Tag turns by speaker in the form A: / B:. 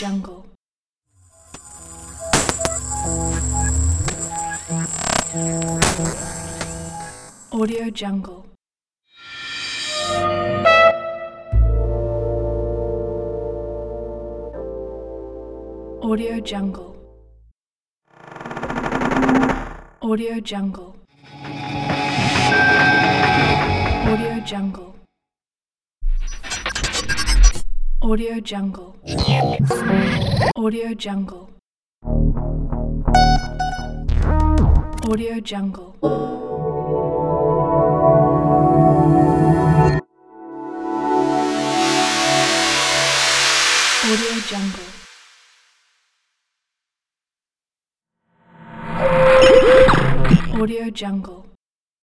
A: Jungle. Audio Jungle. Audio Jungle. Audio Jungle. Audio Jungle. Audio Jungle. Audio Jungle. Audio Jungle. Audio Jungle. Audio Jungle.